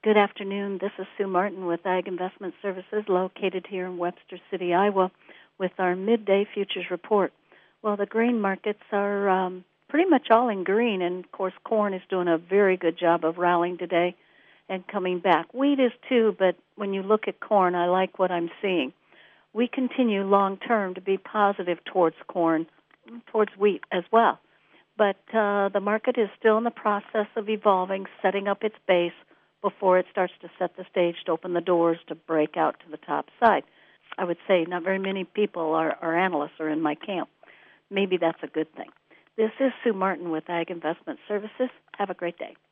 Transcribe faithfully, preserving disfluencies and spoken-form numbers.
Good afternoon. This is Sue Martin with Ag Investment Services located here in Webster City, Iowa, with our midday futures report. Well, the grain markets are um, pretty much all in green, and of course corn is doing a very good job of rallying today and coming back. Wheat is too, but when you look at corn, I like what I'm seeing. We continue long term to be positive towards corn, towards wheat as well. But uh, the market is still in the process of evolving, setting up its base before it starts to set the stage to open the doors to break out to the top side. I would say not very many people are, are analysts are in my camp. Maybe that's a good thing. This is Sue Martin with Ag Investment Services. Have a great day.